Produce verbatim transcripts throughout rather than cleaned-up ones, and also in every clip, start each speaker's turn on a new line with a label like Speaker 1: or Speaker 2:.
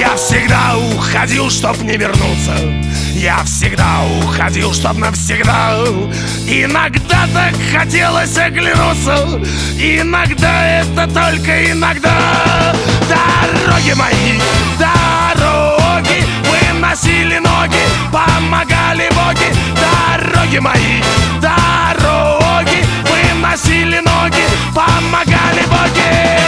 Speaker 1: Я всегда уходил, чтоб не вернуться. Я всегда уходил, чтоб навсегда. Иногда так хотелось оглянуться, иногда это только иногда. Дороги мои, дороги, выносили ноги, помогали боги. Дороги мои, дороги, выносили ноги, помогали боги.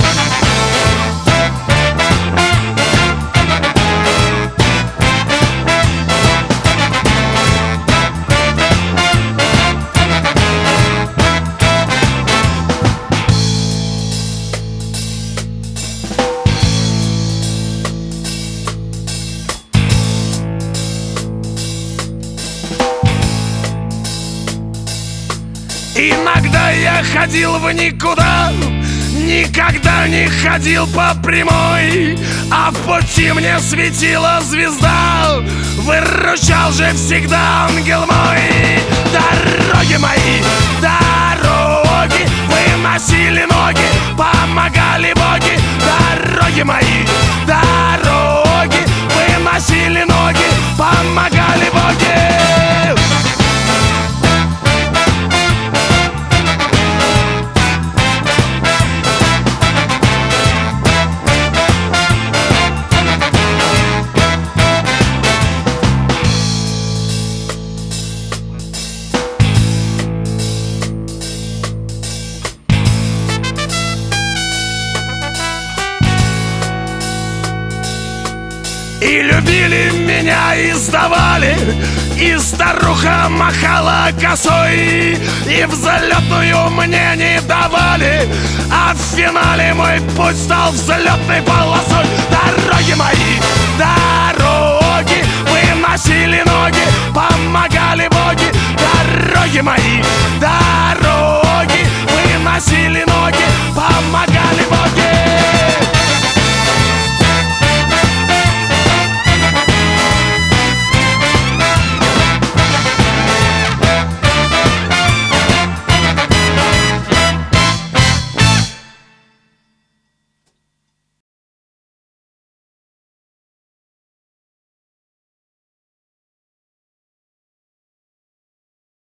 Speaker 1: Иногда я ходил в никуда, никогда не ходил по прямой, а в пути мне светила звезда, выручал же всегда ангел мой. Дороги мои, дороги, выносили ноги, помогали боги. Дороги мои, дороги, выносили ноги, помогали боги. И любили меня, и сдавали, и старуха махала косой, и взлетную мне не давали, а в финале мой путь стал взлетной полосой. Дороги мои, дороги, выносили ноги, помогали боги. Дороги мои, дороги.